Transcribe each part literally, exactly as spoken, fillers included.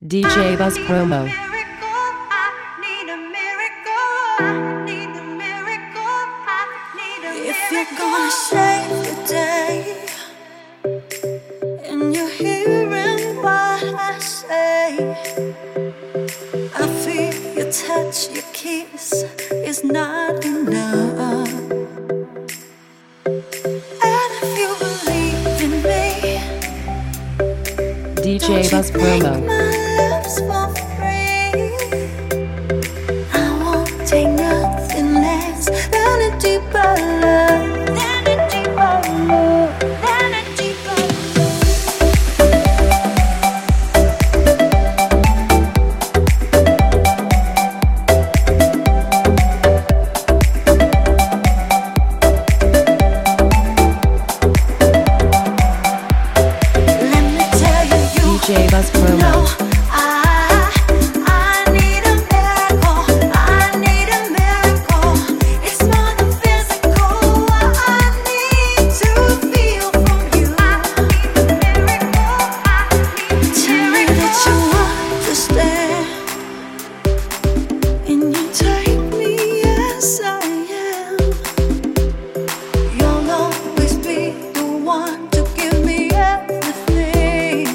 D J Buzz Promo. If you're gonna save the day and you're hearing what I say, I feel your touch, your kiss is not enough. And if you believe in me, D J Buzz Promo. my love's for free. I won't take nothing less than a deeper love, than a deeper love, than a deeper Let me tell you, you D J Buzz Promo. know I, I need a miracle. I need a miracle. It's more than physical. I need to feel from you. I need a miracle. I need Tell me that you understand, and you take me as I am. You'll always be the one to give me everything.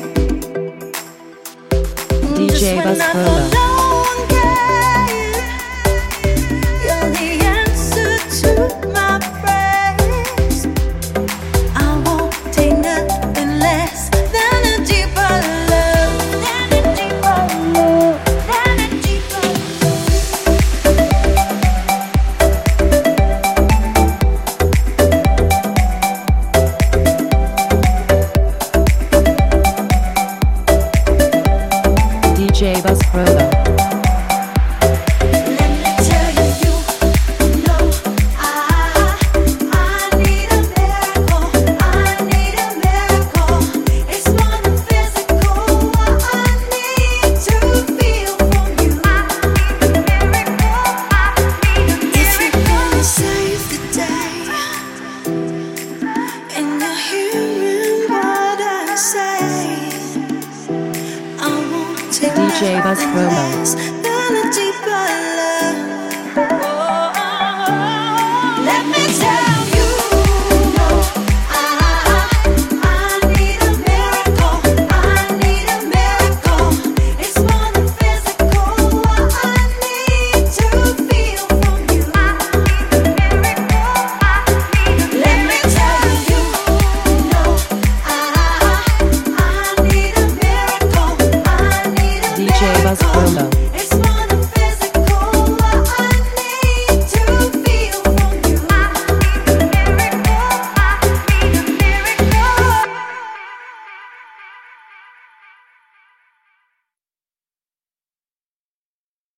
D J Just Buzz when I Promo. thought no one cared, you're the answer to my prayers. I won't take nothing less than a deeper love, than a deeper love, than a deeper D J Buzz Promo. Let me tell you, you know I, I need a miracle. I need a miracle. It's more than physical. I need to feel from you. I need a miracle. I need a miracle. If you're gonna save the day, and you're hearing what I say, I won't take D J Buzz nothing Promo. less than a